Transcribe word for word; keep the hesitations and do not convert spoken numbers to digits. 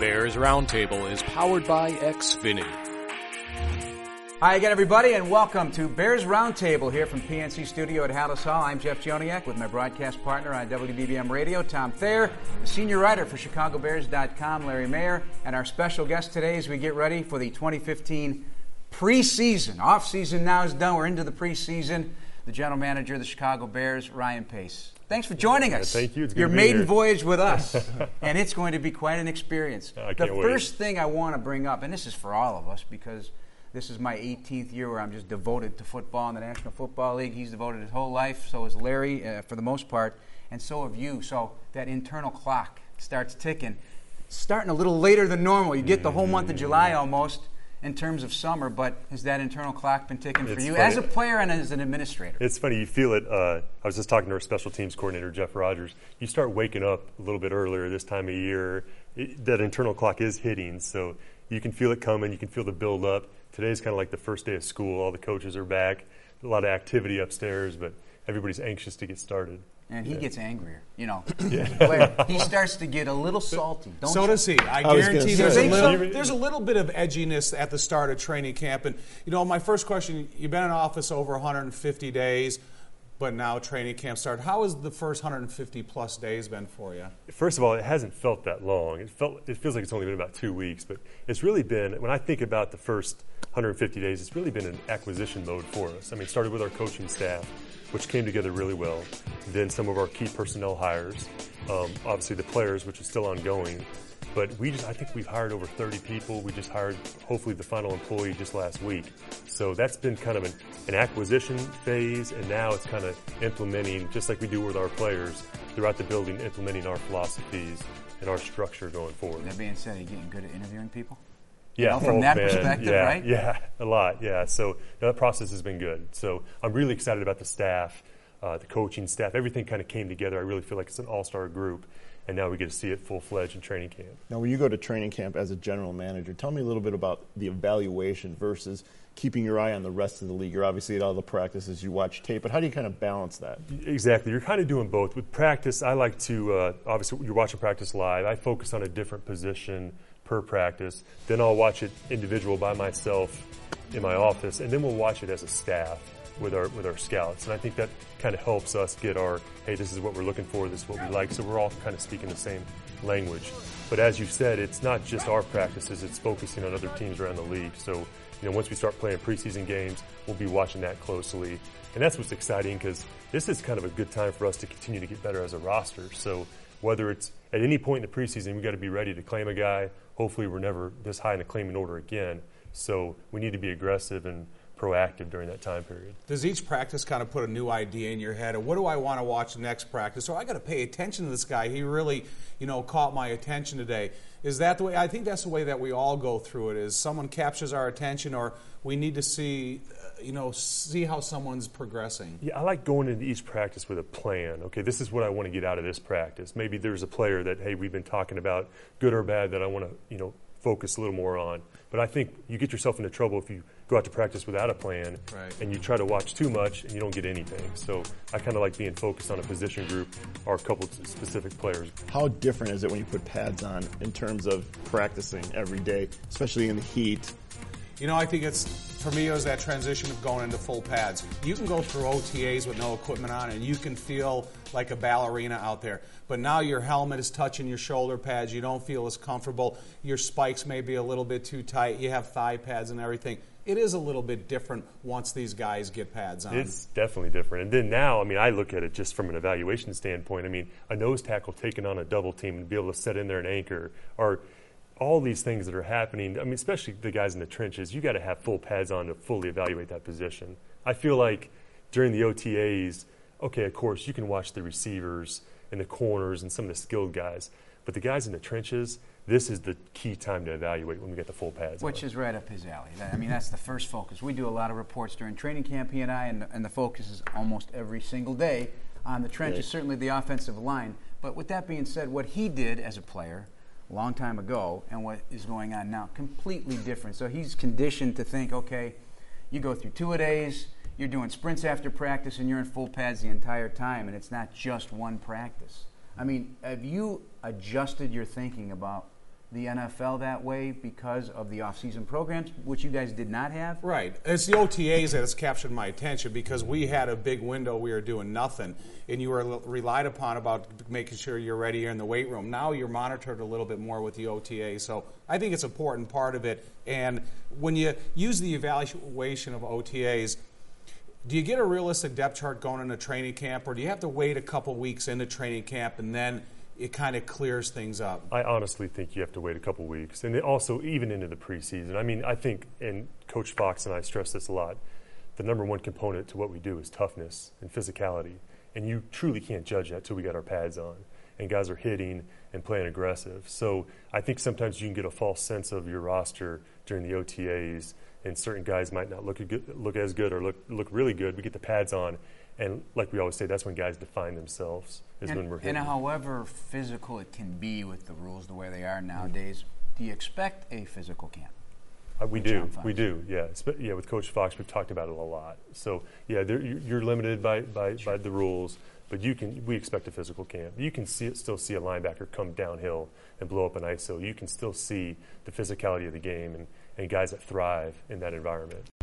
Bears Roundtable is powered by Xfinity. Hi again, everybody, and welcome to Bears Roundtable here from P N C Studio at Hallis Hall. I'm Jeff Joniak with my broadcast partner on W B B M Radio, Tom Thayer, the senior writer for Chicago Bears dot com, Larry Mayer, and our special guest today as we get ready for the twenty fifteen preseason. Off-season now is done. We're into the preseason. The general manager of the Chicago Bears, Ryan Pace. Thanks for joining us. Yeah, thank you. It's good Your to be maiden here. voyage with us, and it's going to be quite an experience. I the can't wait. first thing I want to bring up, and this is for all of us because this is my eighteenth year where I'm just devoted to football in the National Football League. He's devoted his whole life. So is Larry, uh, for the most part, and so have you. So that internal clock starts ticking, starting a little later than normal. You get the whole month of July almost in terms of summer, but has that internal clock been ticking for It's you funny. as a player and as an administrator? It's funny, you feel it. Uh, I was just talking to our special teams coordinator, Jeff Rogers. You start waking up a little bit earlier this time of year. It, that internal clock is hitting, so you can feel it coming. You can feel the build up. Today's kind of like the first day of school. All the coaches are back. A lot of activity upstairs, but everybody's anxious to get started. And he Yeah. gets angrier, you know. Yeah. Blair, he starts to get a little salty. Don't So you? does he. I, I was guarantee gonna there's say. a, little, Think so? there's a little bit of edginess at the start of training camp. And, you know, my first question, you've been in office over one hundred fifty days, but now training camp started. How has the first one hundred fifty plus days been for you? First of all, it hasn't felt that long. It felt it feels like it's only been about two weeks, but it's really been, when I think about the first one hundred fifty days, it's really been an acquisition mode for us. I mean, it started with our coaching staff, which came together really well. Then some of our key personnel hires, um, obviously the players, which is still ongoing. But we just, I think we've hired over thirty people. We just hired, hopefully, the final employee just last week. So that's been kind of an, an acquisition phase, and now it's kind of implementing, just like we do with our players, throughout the building, implementing our philosophies and our structure going forward. That being said, are you getting good at interviewing people? Yeah, know, from oh, that man. perspective, yeah, right? Yeah, a lot, yeah. So that process has been good. So I'm really excited about the staff, uh, the coaching staff. Everything kind of came together. I really feel like it's an all-star group, and now we get to see it full-fledged in training camp. Now, when you go to training camp as a general manager, tell me a little bit about the evaluation versus keeping your eye on the rest of the league. You're obviously at all the practices, you watch tape, but how do you kind of balance that? Exactly. You're kind of doing both. With practice, I like to, uh, obviously, you're watching practice live. I focus on a different position per practice. Then I'll watch it individual by myself in my office, and then we'll watch it as a staff with our with our scouts. And I think that kind of helps us get our, hey, this is what we're looking for, this is what we like, so we're all kind of speaking the same language. But as you said, it's not just our practices, it's focusing on other teams around the league. So, you know, once we start playing preseason games, we'll be watching that closely. And that's what's exciting, because this is kind of a good time for us to continue to get better as a roster. So whether it's at any point in the preseason, we've got to be ready to claim a guy. Hopefully we're never this high in the claiming order again. So we need to be aggressive and proactive during that time period. Does each practice kind of put a new idea in your head? Or what do I want to watch next practice? Or I got to pay attention to this guy. He really, you know, caught my attention today. Is that the way? I think that's the way that we all go through it, is someone captures our attention, or we need to see, uh, you know, see how someone's progressing. Yeah, I like going into each practice with a plan. Okay, this is what I want to get out of this practice. Maybe there's a player that, hey, we've been talking about, good or bad, that I want to, you know, focus a little more on. But I think you get yourself into trouble if you go out to practice without a plan, Right. and you try to watch too much and you don't get anything. So I kind of like being focused on a position group or a couple of specific players. How different is it when you put pads on in terms of practicing every day, especially in the heat? You know, I think it's, for me, it was that transition of going into full pads. You can go through O T As with no equipment on, and you can feel like a ballerina out there. But now your helmet is touching your shoulder pads. You don't feel as comfortable. Your spikes may be a little bit too tight. You have thigh pads and everything. It is a little bit different once these guys get pads on. It's definitely different. And then now, I mean, I look at it just from an evaluation standpoint. I mean, a nose tackle taking on a double team and be able to set in there and anchor, or all these things that are happening. I mean, especially the guys in the trenches, you got to have full pads on to fully evaluate that position. I feel like during the O T As, okay, of course, you can watch the receivers and the corners and some of the skilled guys, but the guys in the trenches, this is the key time to evaluate when we get the full pads on. Which is right up his alley. I mean, that's the first focus. We do a lot of reports during training camp, he and I, and, and the focus is almost every single day on the trenches, Right. certainly the offensive line. But with that being said, what he did as a player a long time ago and what is going on now, completely different. So he's conditioned to think, okay, you go through two-a-days, you're doing sprints after practice, and you're in full pads the entire time, and it's not just one practice. I mean, have you adjusted your thinking about the N F L that way because of the off-season programs, which you guys did not have? Right. It's the O T As that has captured my attention because we had a big window. We were doing nothing, and you were relied upon about making sure you're ready in the weight room. Now you're monitored a little bit more with the O T A, so I think it's an important part of it. And when you use the evaluation of O T As, do you get a realistic depth chart going into training camp, or do you have to wait a couple weeks into training camp and then it kind of clears things up? I honestly think you have to wait a couple weeks, and also even into the preseason. I mean, I think, and Coach Fox and I stress this a lot, the number one component to what we do is toughness and physicality, and you truly can't judge that till we got our pads on, and guys are hitting and playing aggressive. So I think sometimes you can get a false sense of your roster during the O T As, and certain guys might not look good, look as good or look look really good. We get the pads on, and like we always say, that's when guys define themselves, is and, when we're hitting. And however physical it can be with the rules the way they are nowadays, do you expect a physical camp? Uh, we do, we do, yeah. Sp- yeah, with Coach Fox, we've talked about it a lot. So, yeah, you're limited by, by, by the rules, but you can. We expect a physical camp. You can see still see a linebacker come downhill and blow up an I S O. You can still see the physicality of the game and, and guys that thrive in that environment.